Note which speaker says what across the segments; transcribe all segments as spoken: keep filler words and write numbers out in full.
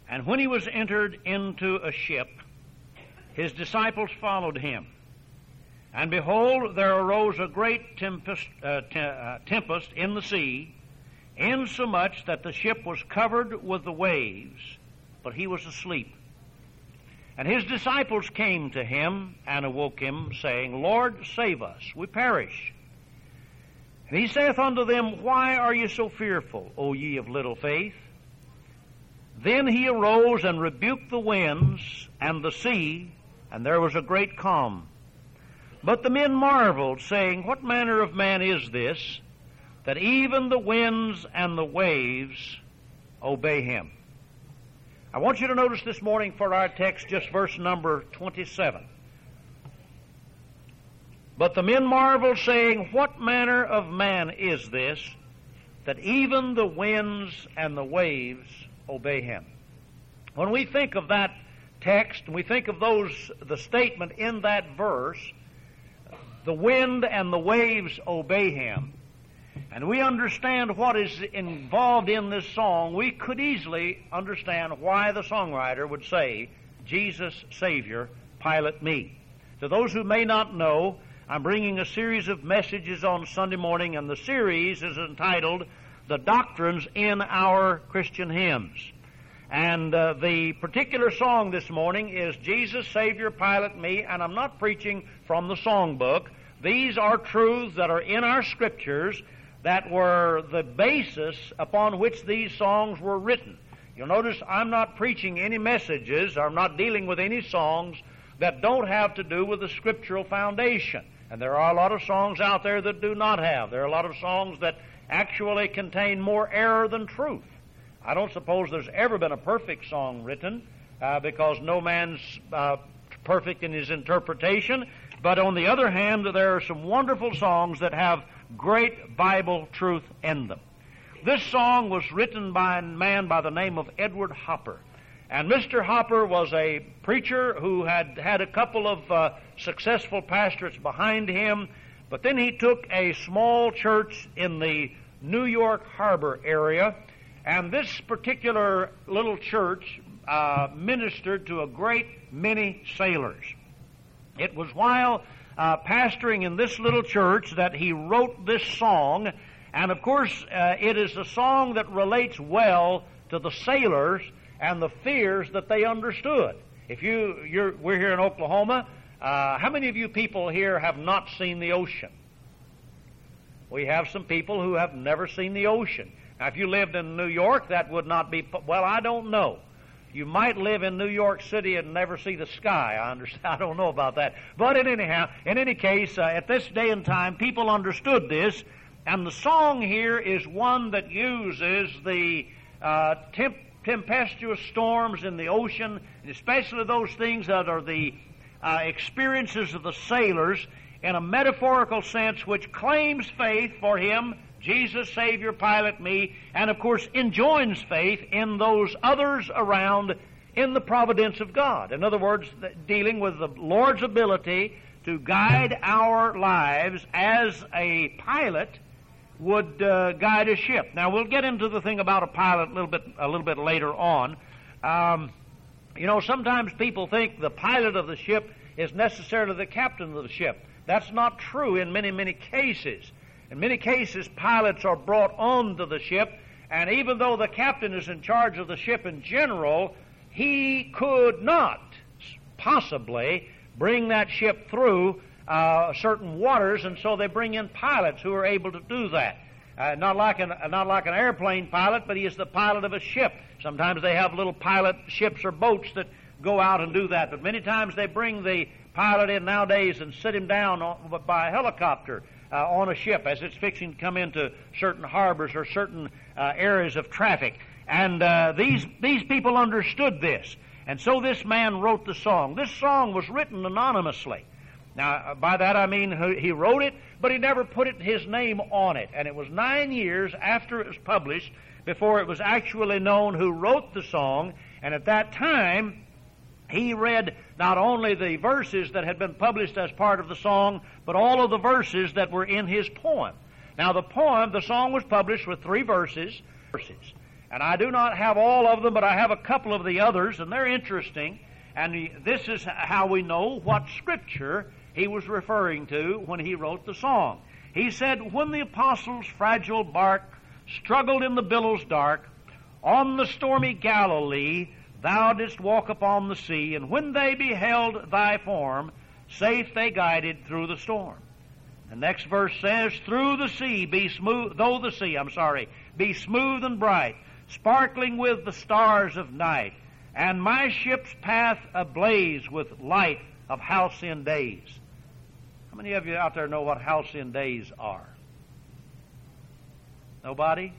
Speaker 1: And when he was entered into a ship, his disciples followed him. And behold, there arose a great tempest, uh, te- uh, tempest in the sea, insomuch that the ship was covered with the waves, but he was asleep. And his disciples came to him and awoke him, saying, Lord, save us, we perish. And he saith unto them, Why are ye so fearful, O ye of little faith? Then he arose and rebuked the winds and the sea, and there was a great calm. But the men marveled, saying, What manner of man is this, that even the winds and the waves obey him? I want you to notice this morning for our text just verse number twenty-seven. But the men marveled, saying, What manner of man is this, that even the winds and the waves obey him? When we think of that text, and we think of those, the statement in that verse, the wind and the waves obey him, and we understand what is involved in this song, we could easily understand why the songwriter would say, Jesus, Savior, pilot me. To those who may not know, I'm bringing a series of messages on Sunday morning, and the series is entitled, The Doctrines in Our Christian Hymns. And uh, the particular song this morning is Jesus, Savior, Pilot Me, and I'm not preaching from the songbook. These are truths that are in our scriptures that were the basis upon which these songs were written. You'll notice I'm not preaching any messages, or I'm not dealing with any songs that don't have to do with the scriptural foundation. And there are a lot of songs out there that do not have. There are a lot of songs that actually contain more error than truth. I don't suppose there's ever been a perfect song written, uh, because no man's uh, perfect in his interpretation. But on the other hand, there are some wonderful songs that have great Bible truth in them. This song was written by a man by the name of Edward Hopper. And Mister Hopper was a preacher who had had a couple of uh, successful pastorates behind him, but then he took a small church in the New York Harbor area, and this particular little church uh, ministered to a great many sailors. It was while uh, pastoring in this little church that he wrote this song, and of course uh, it is a song that relates well to the sailors and the fears that they understood. If you, you're, we're here in Oklahoma, uh, how many of you people here have not seen the ocean? We have some people who have never seen the ocean. Now, if you lived in New York, that would not be, well, I don't know. You might live in New York City and never see the sky. I understand. I don't know about that. But in anyhow, in any case, uh, at this day and time, people understood this, and the song here is one that uses the uh, temp- tempestuous storms in the ocean, and especially those things that are the uh, experiences of the sailors, in a metaphorical sense, which claims faith for him, Jesus, Savior, pilot me, and of course enjoins faith in those others around in the providence of God. In other words, dealing with the Lord's ability to guide our lives as a pilot would uh, guide a ship. Now, we'll get into the thing about a pilot a little bit a little bit later on. Um, you know, sometimes people think the pilot of the ship is necessarily the captain of the ship. That's not true in many, many cases. In many cases, pilots are brought onto the ship, and even though the captain is in charge of the ship in general, he could not possibly bring that ship through uh, certain waters, and so they bring in pilots who are able to do that. Uh, not like an not like an airplane pilot, but he is the pilot of a ship. Sometimes they have little pilot ships or boats that go out and do that, but many times they bring the pilot in nowadays and sit him down on, by a helicopter uh, on a ship as it's fixing to come into certain harbors or certain uh, areas of traffic. And uh, these these people understood this, and so this man wrote the song. This song was written anonymously. Now, by that I mean he wrote it, but he never put it, his name on it. And it was nine years after it was published before it was actually known who wrote the song. And at that time, he read not only the verses that had been published as part of the song, but all of the verses that were in his poem. Now, the poem, the song was published with three verses, verses. And I do not have all of them, but I have a couple of the others, and they're interesting. And this is how we know what Scripture he was referring to when he wrote the song. He said, when the apostles' fragile bark struggled in the billows dark, on the stormy Galilee thou didst walk upon the sea, and when they beheld thy form, safe they guided through the storm. The next verse says, through the sea be smooth, though the sea, I'm sorry, be smooth and bright, sparkling with the stars of night, and my ship's path ablaze with light of halcyon days. How many of you out there know what halcyon days are? Nobody?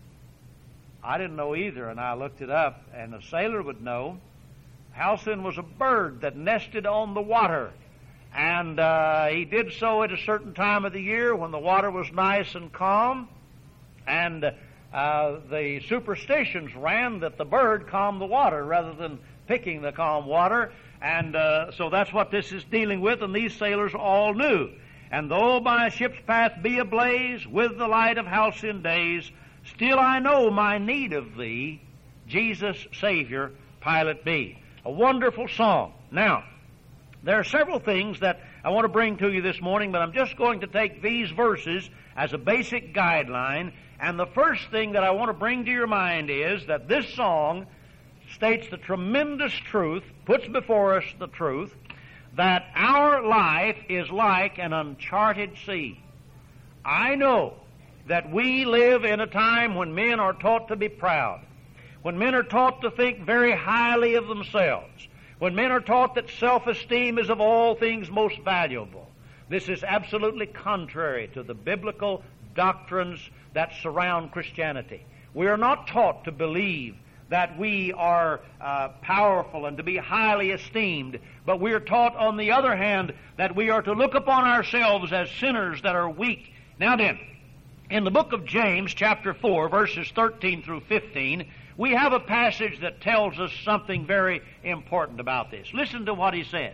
Speaker 1: I didn't know either, and I looked it up, and a sailor would know. Halcyon was a bird that nested on the water, and uh, he did so at a certain time of the year when the water was nice and calm, and uh, the superstitions ran that the bird calmed the water rather than picking the calm water, and uh, so that's what this is dealing with, and these sailors all knew. And though my ship's path be ablaze with the light of halcyon days, still I know my need of thee, Jesus, Savior, pilot be. A wonderful song. Now, there are several things that I want to bring to you this morning, but I'm just going to take these verses as a basic guideline. And the first thing that I want to bring to your mind is that this song states the tremendous truth, puts before us the truth, that our life is like an uncharted sea. I know that we live in a time when men are taught to be proud, when men are taught to think very highly of themselves, when men are taught that self-esteem is of all things most valuable. This is absolutely contrary to the biblical doctrines that surround Christianity. We are not taught to believe that we are uh, powerful and to be highly esteemed, but we are taught, on the other hand, that we are to look upon ourselves as sinners that are weak. Now then, in the book of James, chapter four, verses thirteen through fifteen, we have a passage that tells us something very important about this. Listen to what he says.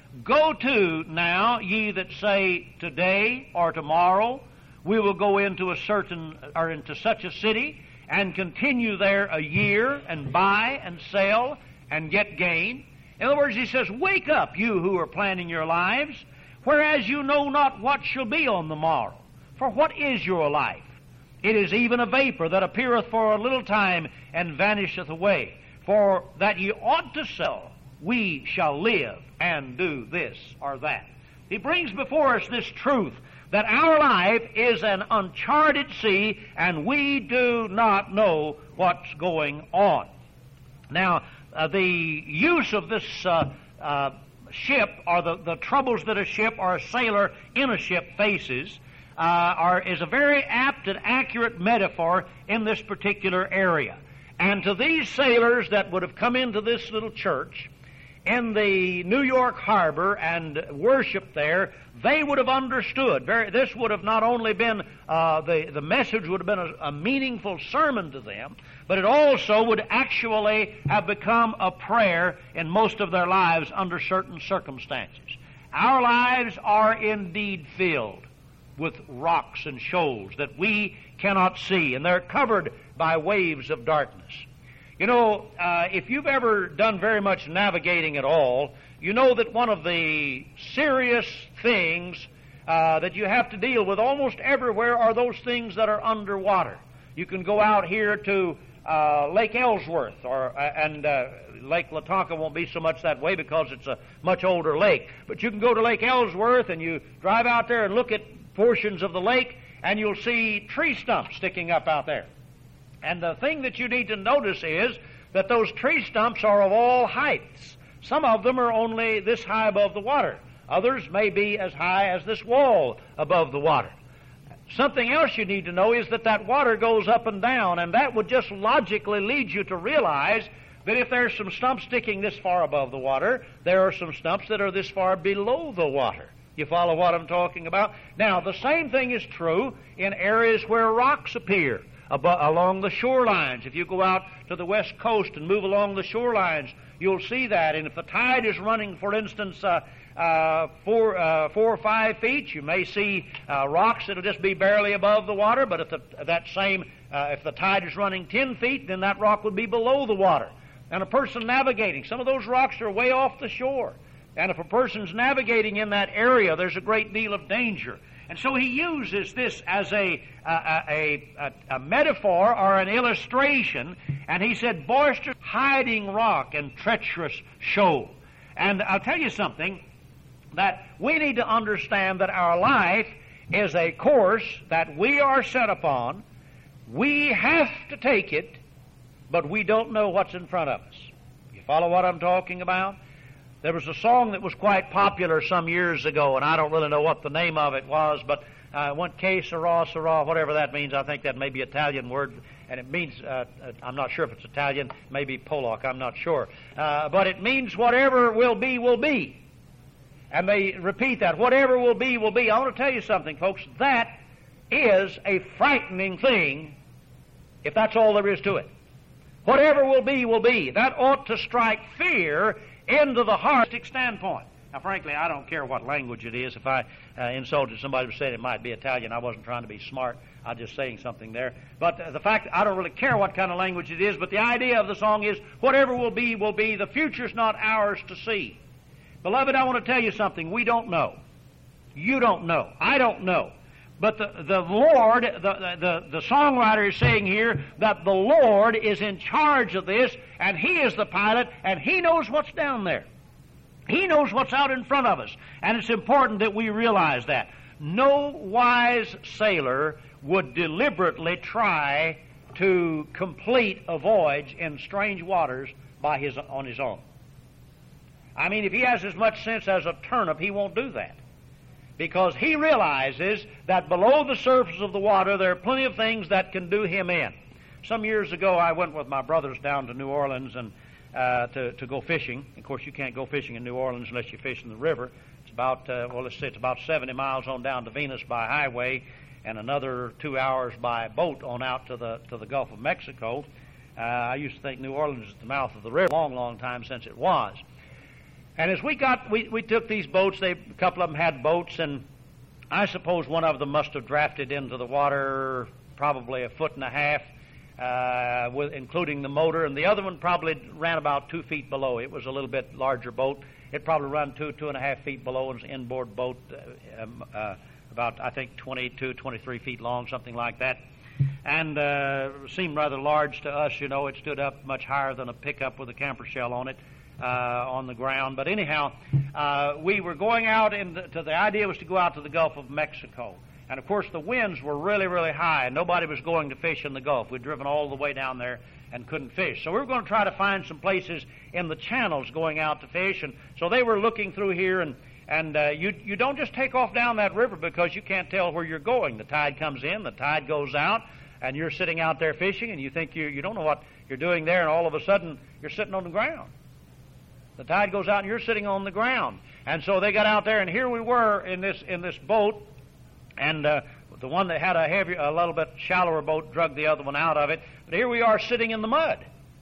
Speaker 1: Go to now, ye that say, today or tomorrow, we will go into a certain, or into such a city, and continue there a year, and buy and sell, and get gain. In other words, he says, wake up, you who are planning your lives, whereas you know not what shall be on the morrow. For what is your life? It is even a vapor that appeareth for a little time and vanisheth away. For that ye ought to sell, we shall live and do this or that. He brings before us this truth that our life is an uncharted sea and we do not know what's going on. Now, uh, the use of this uh, uh, ship, or the, the troubles that a ship or a sailor in a ship faces, Uh, are, is a very apt and accurate metaphor in this particular area. And to these sailors that would have come into this little church in the New York harbor and worshiped there, they would have understood. Very, this would have not only been, uh, the, the message would have been a, a meaningful sermon to them, but it also would actually have become a prayer in most of their lives under certain circumstances. Our lives are indeed filled with rocks and shoals that we cannot see, and they're covered by waves of darkness. You know, uh, if you've ever done very much navigating at all, you know that one of the serious things uh, that you have to deal with almost everywhere are those things that are underwater. You can go out here to uh, Lake Ellsworth, or uh, and uh, Lake Latonka won't be so much that way because it's a much older lake. But you can go to Lake Ellsworth and you drive out there and look at portions of the lake, and you'll see tree stumps sticking up out there. And the thing that you need to notice is that those tree stumps are of all heights. Some of them are only this high above the water. Others may be as high as this wall above the water. Something else you need to know is that that water goes up and down, and that would just logically lead you to realize that if there's some stumps sticking this far above the water, there are some stumps that are this far below the water. You follow what I'm talking about? Now, the same thing is true in areas where rocks appear abo- along the shorelines. If you go out to the west coast and move along the shorelines, you'll see that. And if the tide is running, for instance, uh, uh, four, uh, four or five feet. You may see uh, rocks that'll just be barely above the water, but if the, that same, uh, if the tide is running ten feet, then that rock would be below the water. And a person navigating, some of those rocks are way off the shore. And if a person's navigating in that area, there's a great deal of danger. And so he uses this as a, a, a, a, a metaphor or an illustration, and he said, boisterous, hiding rock and treacherous shoal. And I'll tell you something, that we need to understand that our life is a course that we are set upon. We have to take it, but we don't know what's in front of us. You follow what I'm talking about? There was a song that was quite popular some years ago, and I don't really know what the name of it was, but uh, it went que sera, sera, whatever that means. I think that may be an Italian word, and it means, uh, I'm not sure if it's Italian, maybe Polak, I'm not sure. Uh, but it means whatever will be, will be. And they repeat that, whatever will be, will be. I want to tell you something, folks, that is a frightening thing if that's all there is to it. Whatever will be, will be. That ought to strike fear into the heart standpoint. Now, frankly, I don't care what language it is. If I uh, insulted somebody who said it might be Italian, I wasn't trying to be smart. I was just saying something there. But uh, the fact, I don't really care what kind of language it is, but the idea of the song is, whatever will be, will be. The future's not ours to see. Beloved, I want to tell you something. We don't know. You don't know. I don't know. But the, the Lord, the, the, the songwriter is saying here that the Lord is in charge of this, and He is the pilot, and He knows what's down there. He knows what's out in front of us, and it's important that we realize that. No wise sailor would deliberately try to complete a voyage in strange waters by his, on his own. I mean, if he has as much sense as a turnip, he won't do that. Because he realizes that below the surface of the water there are plenty of things that can do him in. Some years ago I went with my brothers down to New Orleans and uh, to, to go fishing. Of course, you can't go fishing in New Orleans unless you fish in the river. It's about, uh, well, let's say it's about seventy miles on down to Venus by highway and another two hours by boat on out to the, to the Gulf of Mexico. Uh, I used to think New Orleans is the mouth of the river, a long, long time since it was. And as we got, we, we took these boats, they, a couple of them had boats, and I suppose one of them must have drafted into the water probably a foot and a half, uh, with, including the motor, and the other one probably ran about two feet below. It was a little bit larger boat. It probably ran two, two and a half feet below. It was an inboard boat, uh, um, uh, about, I think, twenty-two, twenty-three feet long, something like that. And uh, seemed rather large to us, you know. It stood up much higher than a pickup with a camper shell on it. Uh, on the ground. But anyhow, uh, we were going out, and the, the idea was to go out to the Gulf of Mexico. And of course the winds were really, really high, and nobody was going to fish in the Gulf. We'd driven all the way down there and couldn't fish. So we were going to try to find some places in the channels going out to fish. And so they were looking through here, and, and uh, you, you don't just take off down that river because you can't tell where you're going. The tide comes in, the tide goes out, and you're sitting out there fishing, and you think you, you don't know what you're doing there, and all of a sudden you're sitting on the ground. The tide goes out and you're sitting on the ground. And so they got out there, and here we were in this in this boat, and uh, the one that had a heavy, a little bit shallower boat drug the other one out of it. But here we are sitting in the mud.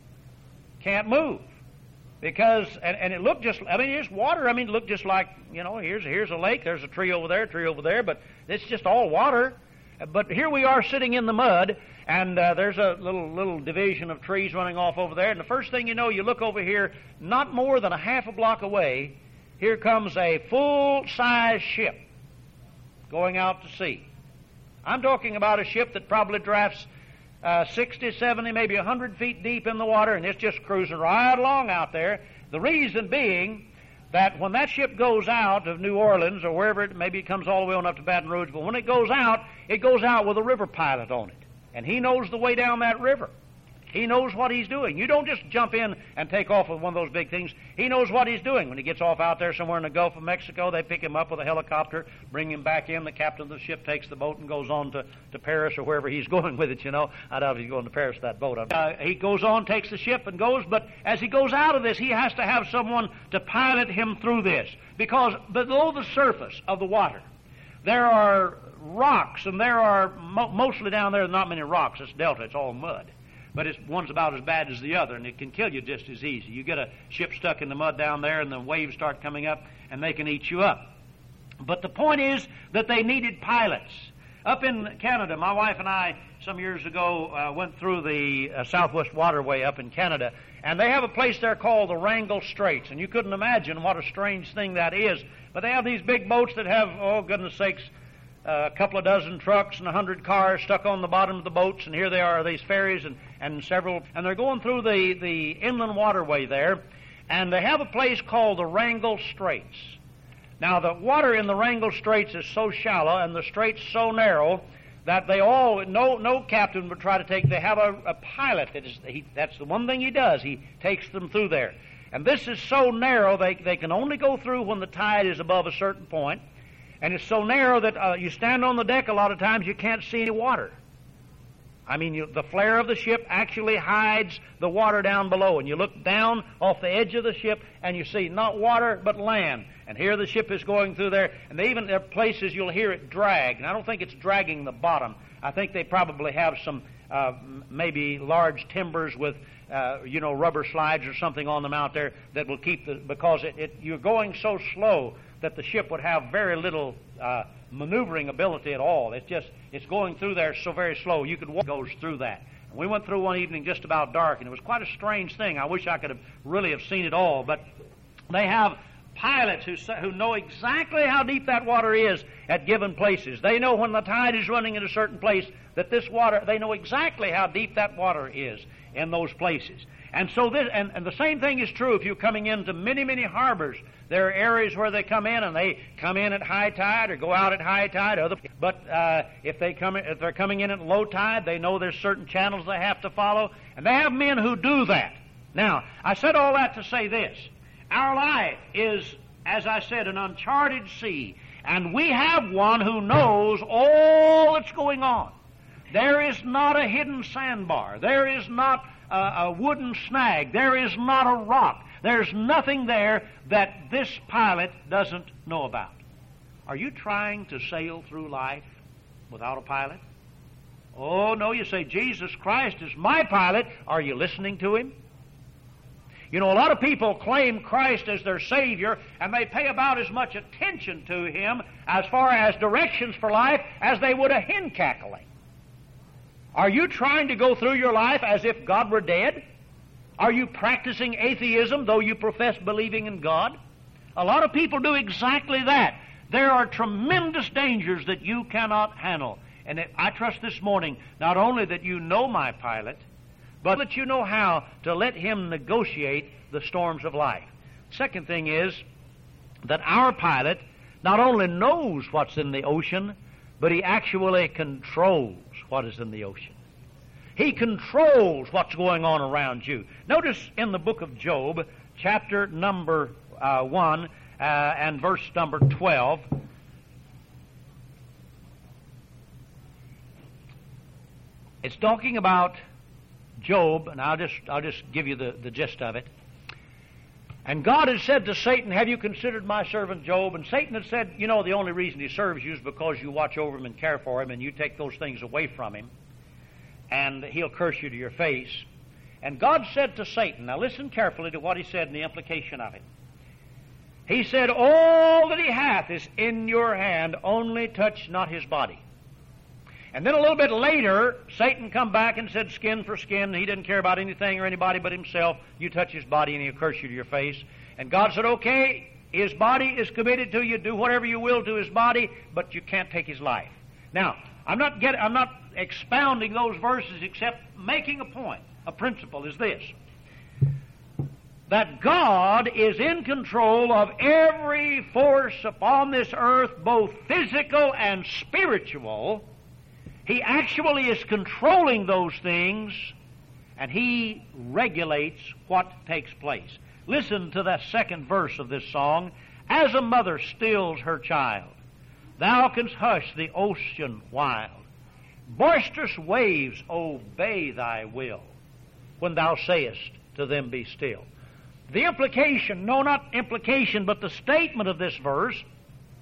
Speaker 1: Can't move. Because, and, and it looked just, I mean, it's water. I mean, it looked just like, you know, here's, here's a lake, there's a tree over there, a tree over there, but it's just all water. But here we are sitting in the mud, and uh, there's a little little division of trees running off over there. And the first thing you know, you look over here, not more than a half a block away, here comes a full-size ship going out to sea. I'm talking about a ship that probably drafts uh, sixty, seventy, maybe one hundred feet deep in the water, and it's just cruising right along out there. The reason being that when that ship goes out of New Orleans or wherever it, maybe it comes all the way on up to Baton Rouge, but when it goes out, it goes out with a river pilot on it. And he knows the way down that river. He knows what he's doing. You don't just jump in and take off with one of those big things. He knows what he's doing. When he gets off out there somewhere in the Gulf of Mexico, they pick him up with a helicopter, bring him back in. The captain of the ship takes the boat and goes on to, to Paris or wherever he's going with it, you know. I doubt if he's going to Paris with that boat. Uh, he goes on, takes the ship and goes, but as he goes out of this, he has to have someone to pilot him through this. Because below the surface of the water, there are rocks, and there are, mo- mostly down there, not many rocks. It's delta, it's all mud. but it's, one's about as bad as the other, and it can kill you just as easy. You get a ship stuck in the mud down there, and the waves start coming up, and they can eat you up. But the point is that they needed pilots. Up in Canada, my wife and I, some years ago, uh, went through the uh, Southwest Waterway up in Canada, and they have a place there called the Wrangell Straits, and you couldn't imagine what a strange thing that is. But they have these big boats that have, oh, goodness sakes, uh, a couple of dozen trucks and a hundred cars stuck on the bottom of the boats, and here they are, these ferries and, and several, and they're going through the, the inland waterway there, and they have a place called the Wrangell Straits. Now, the water in the Wrangell Straits is so shallow and the straits so narrow that they all, no no captain would try to take, they have a, a pilot, that is, he, that's the one thing he does, he takes them through there. And this is so narrow, they, they can only go through when the tide is above a certain point, and it's so narrow that uh, you stand on the deck a lot of times, you can't see any water. I mean, you, the flare of the ship actually hides the water down below, and you look down off the edge of the ship, and you see not water, but land. And here the ship is going through there, and they even there are places you'll hear it drag. And I don't think it's dragging the bottom. I think they probably have some uh, maybe large timbers with uh, you know rubber slides or something on them out there that will keep the because it, it you're going so slow that the ship would have very little uh, maneuvering ability at all. It's just it's going through there so very slow. You could walk goes through that. And we went through one evening just about dark, and it was quite a strange thing. I wish I could have really have seen it all, but they have pilots who, who know exactly how deep that water is at given places. They know when the tide is running in a certain place that this water, they know exactly how deep that water is in those places. And so this, and, and the same thing is true if you're coming into many, many harbors. There are areas where they come in and they come in at high tide or go out at high tide. Other, but uh, if they come in, if they're coming in at low tide, they know there's certain channels they have to follow, and they have men who do that. Now, I said all that to say this. Our life is, as I said, an uncharted sea, and we have one who knows all that's going on. There is not a hidden sandbar. There is not a, a wooden snag. There is not a rock. There's nothing there that this pilot doesn't know about. Are you trying to sail through life without a pilot? Oh, no, you say, Jesus Christ is my pilot. Are you listening to him? You know, a lot of people claim Christ as their Savior, and they pay about as much attention to Him as far as directions for life as they would a hen cackling. Are you trying to go through your life as if God were dead? Are you practicing atheism, though you profess believing in God? A lot of people do exactly that. There are tremendous dangers that you cannot handle. And I trust this morning, not only that you know my pilot, but that you know how to let him negotiate the storms of life. Second thing is that our pilot not only knows what's in the ocean, but he actually controls what is in the ocean. He controls what's going on around you. Notice in the book of Job, chapter number uh, one uh, and verse number twelve, it's talking about Job, and I'll just I'll just give you the, the gist of it. And God had said to Satan, have you considered my servant Job? And Satan had said, you know, the only reason he serves you is because you watch over him and care for him, and you take those things away from him, and he'll curse you to your face. And God said to Satan, now listen carefully to what he said and the implication of it. He said, all that he hath is in your hand, only touch not his body. And then a little bit later, Satan come back and said, skin for skin. He didn't care about anything or anybody but himself. You touch his body and he'll curse you to your face. And God said, okay, his body is committed to you. Do whatever you will to his body, but you can't take his life. Now, I'm not getting, I'm not expounding those verses except making a point. A principle is this: that God is in control of every force upon this earth, both physical and spiritual. He actually is controlling those things, and He regulates what takes place. Listen to that second verse of this song. As a mother stills her child, thou canst hush the ocean wild. Boisterous waves obey thy will, when thou sayest to them, be still. The implication, no, not implication, but the statement of this verse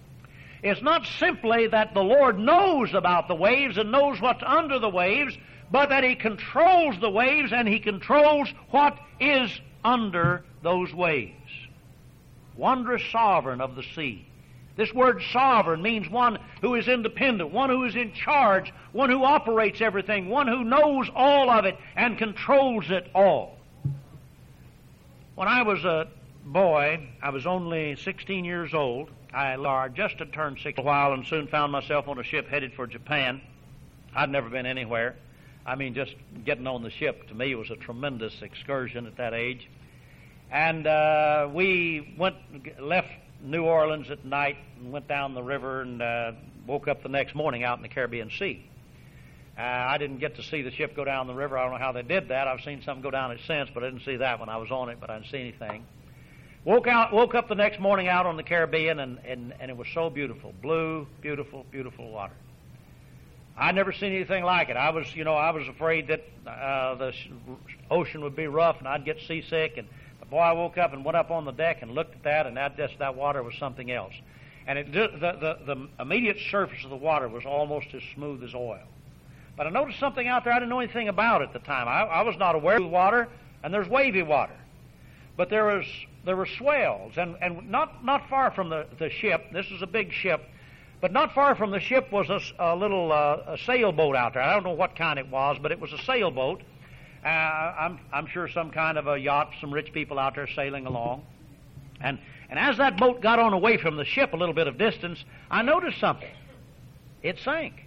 Speaker 1: is not simply that the Lord knows about the waves and knows what's under the waves, but that He controls the waves and He controls what is under those waves. Wondrous sovereign of the sea. This word sovereign means one who is independent, one who is in charge, one who operates everything, one who knows all of it and controls it all. When I was a boy, I was only sixteen years old. I just had turned six a while and soon found myself on a ship headed for Japan. I'd never been anywhere. I mean, just getting on the ship to me was a tremendous excursion at that age. And uh, we went, left New Orleans at night and went down the river and uh, woke up the next morning out in the Caribbean Sea. Uh, I didn't get to see the ship go down the river. I don't know how they did that. I've seen something go down it since, but I didn't see that when I was on it, but I didn't see anything. Woke out, woke up the next morning out on the Caribbean, and, and, and it was so beautiful. Blue, beautiful, beautiful water. I'd never seen anything like it. I was, you know, I was afraid that uh, the ocean would be rough and I'd get seasick. And but boy, I woke up and went up on the deck and looked at that, and that just that water was something else. And it, the, the the immediate surface of the water was almost as smooth as oil. But I noticed something out there I didn't know anything about at the time. I, I was not aware of water, and there's wavy water. But there was there were swells, and, and not, not far from the, the ship, this is a big ship, but not far from the ship was a, a little uh, a sailboat out there. I don't know what kind it was, but it was a sailboat. Uh, I'm, I'm sure some kind of a yacht, some rich people out there sailing along. And, and as that boat got on away from the ship a little bit of distance, I noticed something. It sank.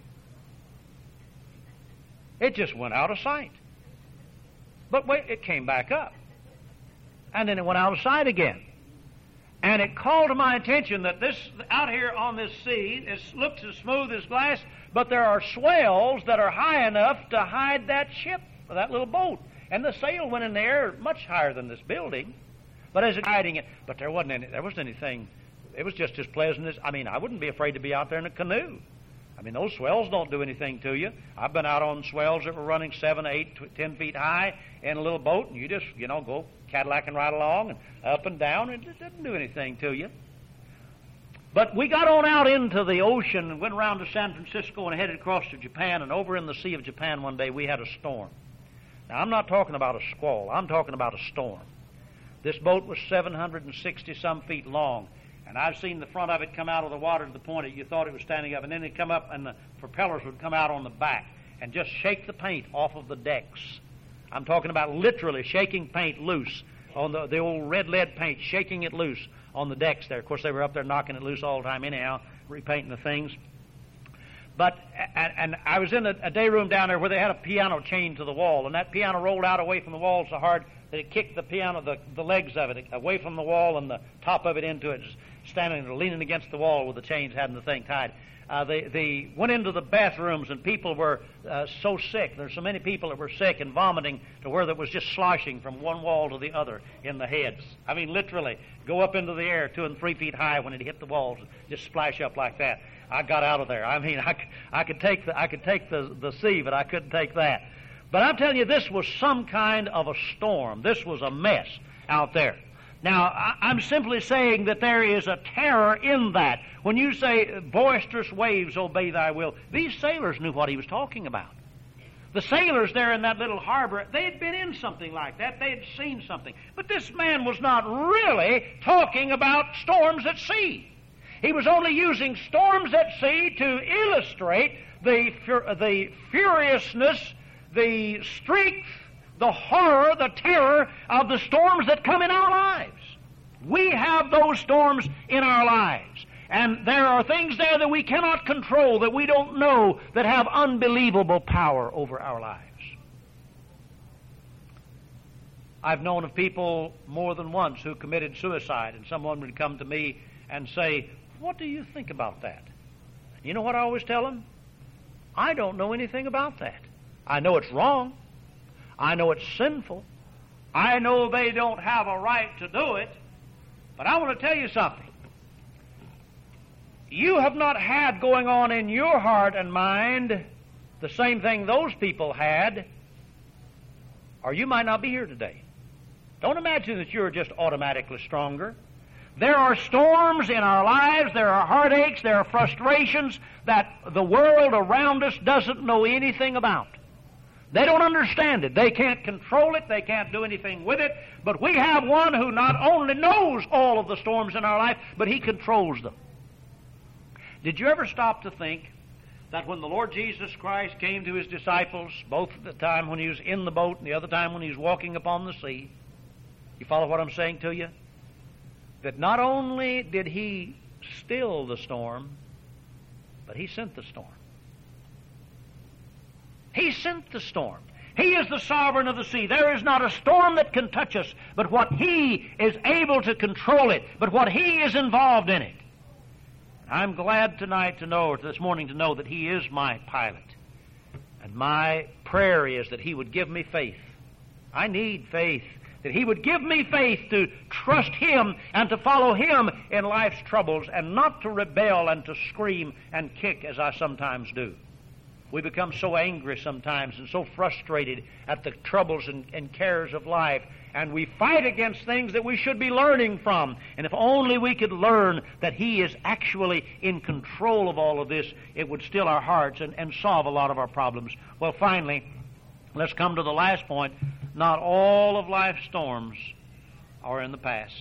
Speaker 1: It just went out of sight. But wait, it came back up. And then it went out of sight again. And it called to my attention that this, out here on this sea, it looks as smooth as glass, but there are swells that are high enough to hide that ship, that little boat. And the sail went in the air much higher than this building, but as it hiding it, but there wasn't any, there wasn't anything, it was just as pleasant as, I mean, I wouldn't be afraid to be out there in a canoe. I mean, those swells don't do anything to you. I've been out on swells that were running seven, eight, ten feet high in a little boat, and you just, you know, go Cadillacing right along and up and down, and it doesn't do anything to you. But we got on out into the ocean and went around to San Francisco and headed across to Japan, and over in the Sea of Japan one day we had a storm. Now, I'm not talking about a squall. I'm talking about a storm. This boat was seven hundred sixty some feet long, and I've seen the front of it come out of the water to the point that you thought it was standing up, and then it'd come up and the propellers would come out on the back and just shake the paint off of the decks. I'm talking about literally shaking paint loose on the, the old red lead paint, shaking it loose on the decks there. Of course, they were up there knocking it loose all the time anyhow, repainting the things. But, and, and I was in a, a day room down there where they had a piano chained to the wall, and that piano rolled out away from the wall so hard that it kicked the piano, the, the legs of it, away from the wall and the top of it into it, standing or leaning against the wall with the chains having the thing tied. Uh, they, they went into the bathrooms, and people were uh, so sick. There's so many people that were sick and vomiting to where that was just sloshing from one wall to the other in the heads. I mean, literally, go up into the air two and three feet high when it hit the walls, just splash up like that. I got out of there. I mean, I, I could take the I could take the, the sea, but I couldn't take that. But I'm telling you, this was some kind of a storm. This was a mess out there. Now, I'm simply saying that there is a terror in that. When you say, boisterous waves obey thy will, these sailors knew what he was talking about. The sailors there in that little harbor, they had been in something like that. They had seen something. But this man was not really talking about storms at sea. He was only using storms at sea to illustrate the, the furiousness, the strength, the horror, the terror of the storms that come in our lives. We have those storms in our lives. And there are things there that we cannot control, that we don't know, that have unbelievable power over our lives. I've known of people more than once who committed suicide, and someone would come to me and say, "What do you think about that?" You know what I always tell them? I don't know anything about that. I know it's wrong. I know it's sinful. I know they don't have a right to do it. But I want to tell you something. You have not had going on in your heart and mind the same thing those people had, or you might not be here today. Don't imagine that you're just automatically stronger. There are storms in our lives, there are heartaches, there are frustrations that the world around us doesn't know anything about. They don't understand it. They can't control it. They can't do anything with it. But we have one who not only knows all of the storms in our life, but He controls them. Did you ever stop to think that when the Lord Jesus Christ came to His disciples, both at the time when He was in the boat and the other time when He was walking upon the sea, you follow what I'm saying to you? That not only did He still the storm, but He sent the storm. He sent the storm. He is the sovereign of the sea. There is not a storm that can touch us, but what He is able to control it, but what He is involved in it. I'm glad tonight to know, or this morning to know, that He is my pilot. And my prayer is that He would give me faith. I need faith. That He would give me faith to trust Him and to follow Him in life's troubles and not to rebel and to scream and kick as I sometimes do. We become so angry sometimes and so frustrated at the troubles and, and cares of life, and we fight against things that we should be learning from. And if only we could learn that He is actually in control of all of this, it would still our hearts and, and solve a lot of our problems. Well, finally, let's come to the last point. Not all of life's storms are in the past.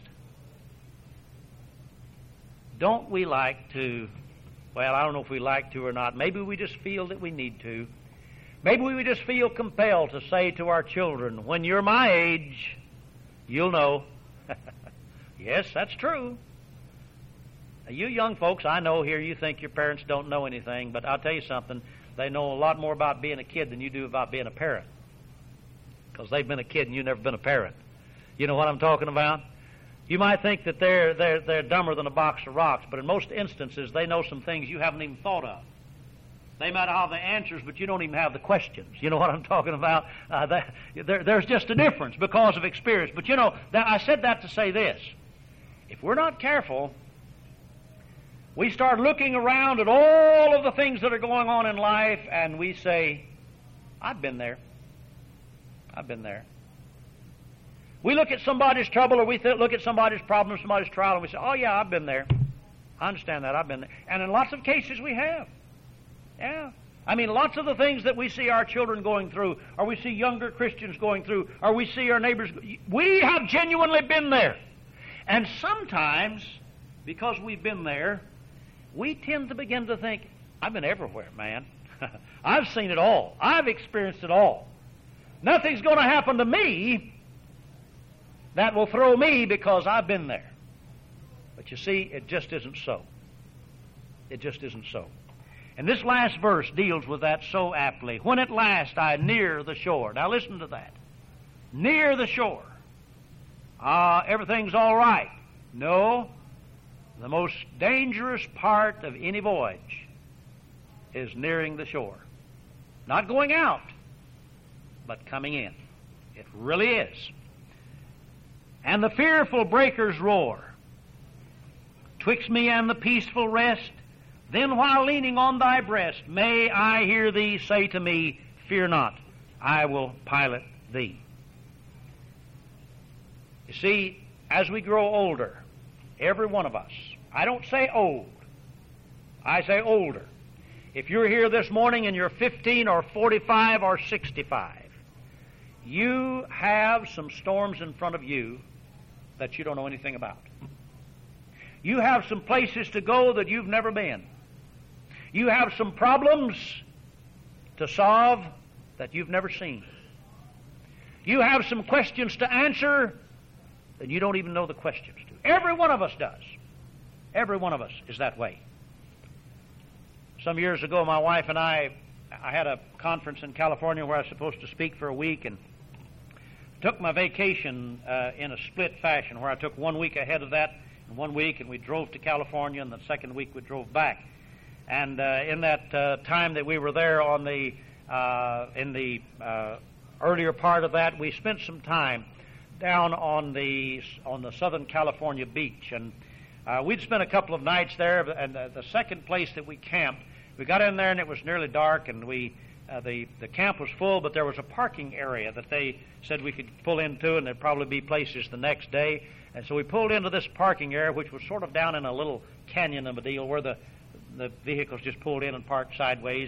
Speaker 1: Don't we like to... Well, I don't know if we like to or not. Maybe we just feel that we need to. Maybe we just feel compelled to say to our children, when you're my age, you'll know. Yes, that's true. Now, you young folks, I know here you think your parents don't know anything, but I'll tell you something. They know a lot more about being a kid than you do about being a parent. Because they've been a kid and you've never been a parent. You know what I'm talking about? You might think that they're, they're, they're dumber than a box of rocks, but in most instances, they know some things you haven't even thought of. They might have the answers, but you don't even have the questions. You know what I'm talking about? Uh, that, there, there's just a difference because of experience. But you know, that, I said that to say this. If we're not careful, we start looking around at all of the things that are going on in life, and we say, I've been there. I've been there. We look at somebody's trouble, or we th- look at somebody's problem, somebody's trial, and we say, oh yeah, I've been there. I understand that, I've been there. And in lots of cases we have. Yeah. I mean, lots of the things that we see our children going through, or we see younger Christians going through, or we see our neighbors, we have genuinely been there. And sometimes, because we've been there, we tend to begin to think, I've been everywhere, man. I've seen it all. I've experienced it all. Nothing's going to happen to me that will throw me because I've been there. But you see, it just isn't so. It just isn't so. And this last verse deals with that so aptly. When at last I near the shore. Now listen to that. Near the shore. Ah, uh, everything's all right. No. The most dangerous part of any voyage is nearing the shore. Not going out, but coming in. It really is. And the fearful breakers roar. Twixt me and the peaceful rest, then while leaning on thy breast, may I hear thee say to me, fear not, I will pilot thee. You see, as we grow older, every one of us, I don't say old, I say older. If you're here this morning and you're fifteen or forty-five or sixty-five, you have some storms in front of you that you don't know anything about. You have some places to go that you've never been. You have some problems to solve that you've never seen. You have some questions to answer that you don't even know the questions to. Every one of us does. Every one of us is that way. Some years ago, my wife and I, I had a conference in California where I was supposed to speak for a week, and took my vacation uh, in a split fashion, where I took one week ahead of that, and one week, and we drove to California, and the second week we drove back. And uh, in that uh, time that we were there on the uh, in the uh, earlier part of that, we spent some time down on the on the Southern California beach, and uh, we'd spent a couple of nights there. And uh, the second place that we camped, we got in there and it was nearly dark, and we uh, the the camp was full, but there was a parking area that they said we could pull into, and there'd probably be places the next day. And so we pulled into this parking area, which was sort of down in a little canyon of a deal where the the vehicles just pulled in and parked sideways.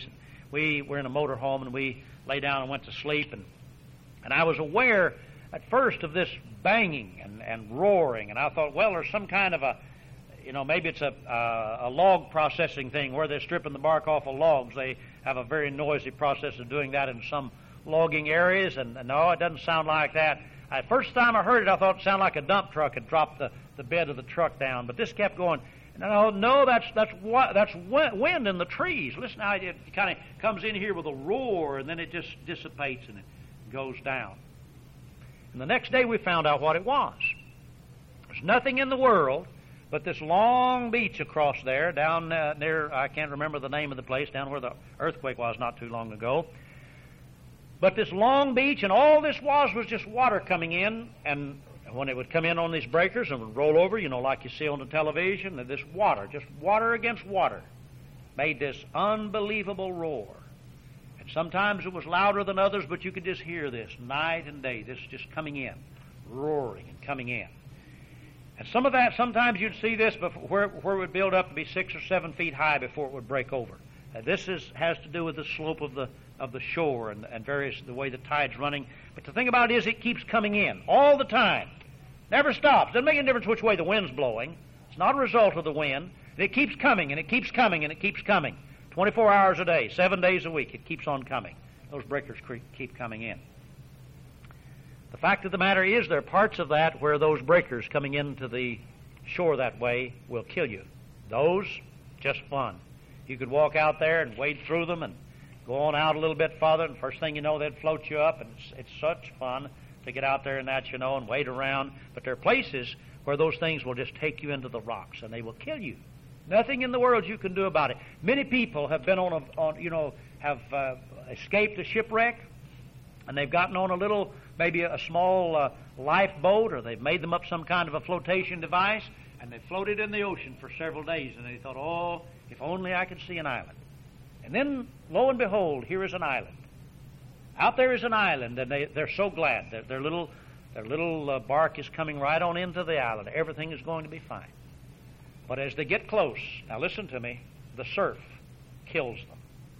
Speaker 1: we were in a motor home, and we lay down and went to sleep, and and I was aware at first of this banging and, and roaring, and I thought, well, there's some kind of a, you know, maybe it's a uh, a log processing thing where they're stripping the bark off of logs. They have a very noisy process of doing that in some logging areas, and, and no, it doesn't sound like that. The first time I heard it, I thought it sounded like a dump truck had dropped the, the bed of the truck down, but this kept going. No, no, that's that's what that's wind in the trees. Listen how it, it kind of comes in here with a roar, and then it just dissipates and it goes down. And the next day we found out what it was. There's nothing in the world but this long beach across there, down uh, near, I can't remember the name of the place, down where the earthquake was not too long ago. But this long beach, and all this was was just water coming in, and when it would come in on these breakers and would roll over, you know, like you see on the television, and this water, just water against water, made this unbelievable roar. And sometimes it was louder than others, but you could just hear this night and day, this just coming in, roaring and coming in. And some of that, sometimes you'd see this before, where, where it would build up to be six or seven feet high before it would break over. Uh, this is, has to do with the slope of the of the shore and, and various the way the tide's running. But the thing about it is, it keeps coming in all the time, never stops. Doesn't make any difference which way the wind's blowing. It's not a result of the wind. And it keeps coming and it keeps coming and it keeps coming. Twenty-four hours a day, seven days a week, it keeps on coming. Those breakers keep coming in. The fact of the matter is, there are parts of that where those breakers coming into the shore that way will kill you. Those, just fun. You could walk out there and wade through them and go on out a little bit farther, and first thing you know, they'd float you up, and it's, it's such fun to get out there in that, you know, and wade around. But there are places where those things will just take you into the rocks, and they will kill you. Nothing in the world you can do about it. Many people have been on a, on, you know, have uh, escaped a shipwreck, and they've gotten on a little, maybe a small uh, lifeboat, or they've made them up some kind of a flotation device, and they floated in the ocean for several days, and they thought, oh, if only I could see an island. And then, lo and behold, here is an island. Out there is an island, and they, they're so glad. Their, their little, their little uh, bark is coming right on into the island. Everything is going to be fine. But as they get close, now listen to me, the surf kills them.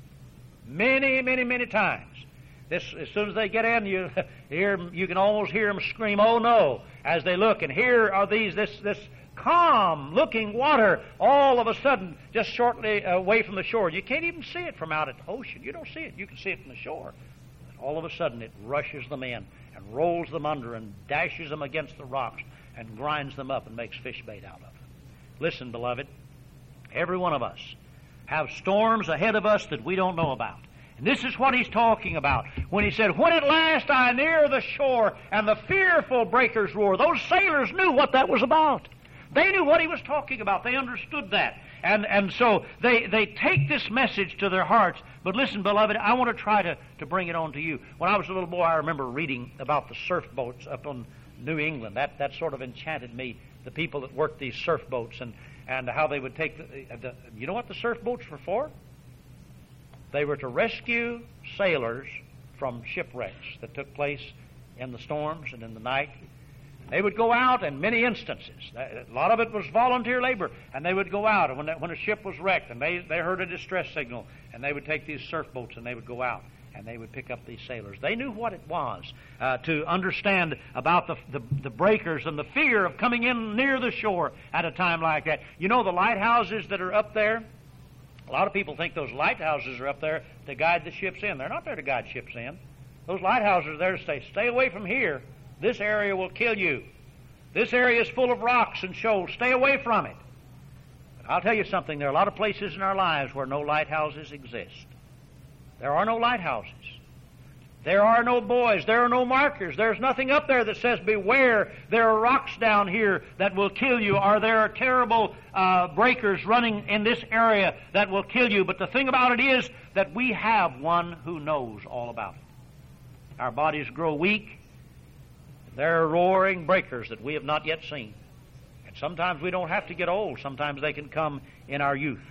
Speaker 1: Many, many, many times. This, as soon as they get in, you hear, you can almost hear them scream, "Oh no!" as they look. And here are these, this, this calm-looking water, all of a sudden, just shortly away from the shore. You can't even see it from out at the ocean. You don't see it. You can see it from the shore. But all of a sudden, it rushes them in and rolls them under and dashes them against the rocks and grinds them up and makes fish bait out of them. Listen, beloved, every one of us have storms ahead of us that we don't know about. And this is what he's talking about when he said, "When at last I near the shore and the fearful breakers roar." Those sailors knew what that was about. They knew what he was talking about. They understood that. And and so they, they take this message to their hearts. But listen, beloved, I want to try to, to bring it on to you. When I was a little boy, I remember reading about the surf boats up on New England. That that sort of enchanted me, the people that worked these surf boats, and, and how they would take the, the... You know what the surf boats were for? They were to rescue sailors from shipwrecks that took place in the storms and in the night. They would go out in many instances. A lot of it was volunteer labor. And they would go out, and when, when a ship was wrecked, and they, they heard a distress signal, and they would take these surf boats, and they would go out, and they would pick up these sailors. They knew what it was uh, to understand about the, the, the breakers and the fear of coming in near the shore at a time like that. You know the lighthouses that are up there? A lot of people think those lighthouses are up there to guide the ships in. They're not there to guide ships in. Those lighthouses are there to say, "Stay away from here. This area will kill you. This area is full of rocks and shoals. Stay away from it." But I'll tell you something. There are a lot of places in our lives where no lighthouses exist. There are no lighthouses. There are no buoys. There are no markers. There's nothing up there that says, "Beware, there are rocks down here that will kill you," or "There are terrible uh, breakers running in this area that will kill you." But the thing about it is that we have one who knows all about it. Our bodies grow weak. There are roaring breakers that we have not yet seen. And sometimes we don't have to get old. Sometimes they can come in our youth.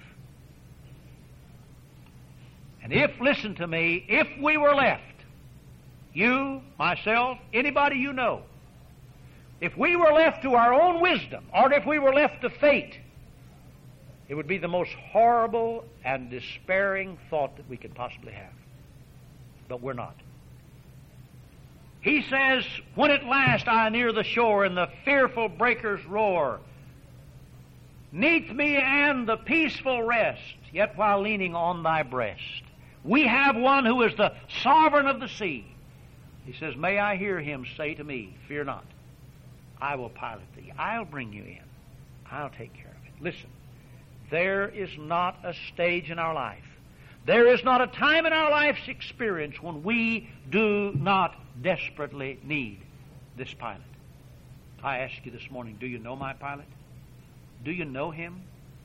Speaker 1: And if, listen to me, if we were left, you, myself, anybody you know, if we were left to our own wisdom, or if we were left to fate, It would be the most horrible and despairing thought that we could possibly have. But we're not. He says, when at last I near the shore and the fearful breakers roar, neath me and the peaceful rest, yet while leaning on thy breast, we have one who is the sovereign of the sea. He says, may I hear him say to me, fear not, I will pilot thee. I'll bring you in. I'll take care of it. Listen, there is not a stage in our life, there is not a time in our life's experience when we do not desperately need this pilot. I ask you this morning, do you know my pilot? Do you know him?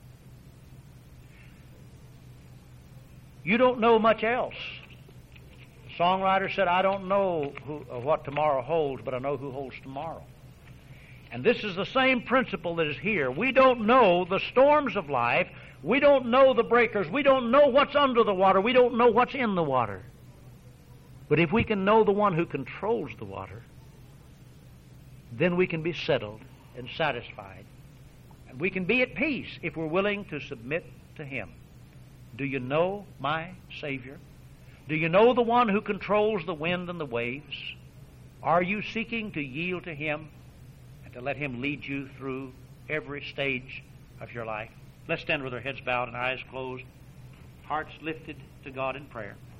Speaker 1: You don't know much else. The songwriter said, I don't know who, uh, what tomorrow holds, but I know who holds tomorrow. And this is the same principle that is here. We don't know the storms of life. We don't know the breakers. We don't know what's under the water. We don't know what's in the water. But if we can know the one who controls the water, then we can be settled and satisfied. And we can be at peace if we're willing to submit to him. Do you know my Savior? Do you know the one who controls the wind and the waves? Are you seeking to yield to him and to let him lead you through every stage of your life? Let's stand with our heads bowed and eyes closed, hearts lifted to God in prayer.